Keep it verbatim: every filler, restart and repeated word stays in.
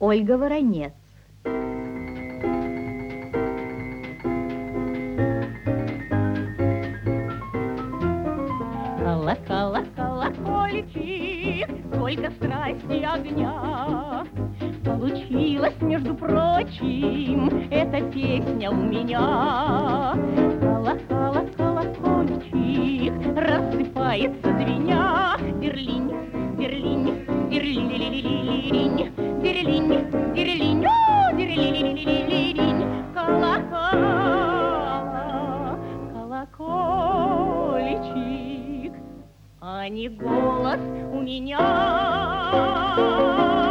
Ольга Воронец. Колокола, колокольчик, сколько страсти и огня. Получилась, между прочим, эта песня у меня. Колокола, колокольчик, рассыпается звеня. Дерлинь, дерлинь, дерлинь, дерлинь, дерлинь, о, дерлинь, колокола, колокольчик, а не голос у меня.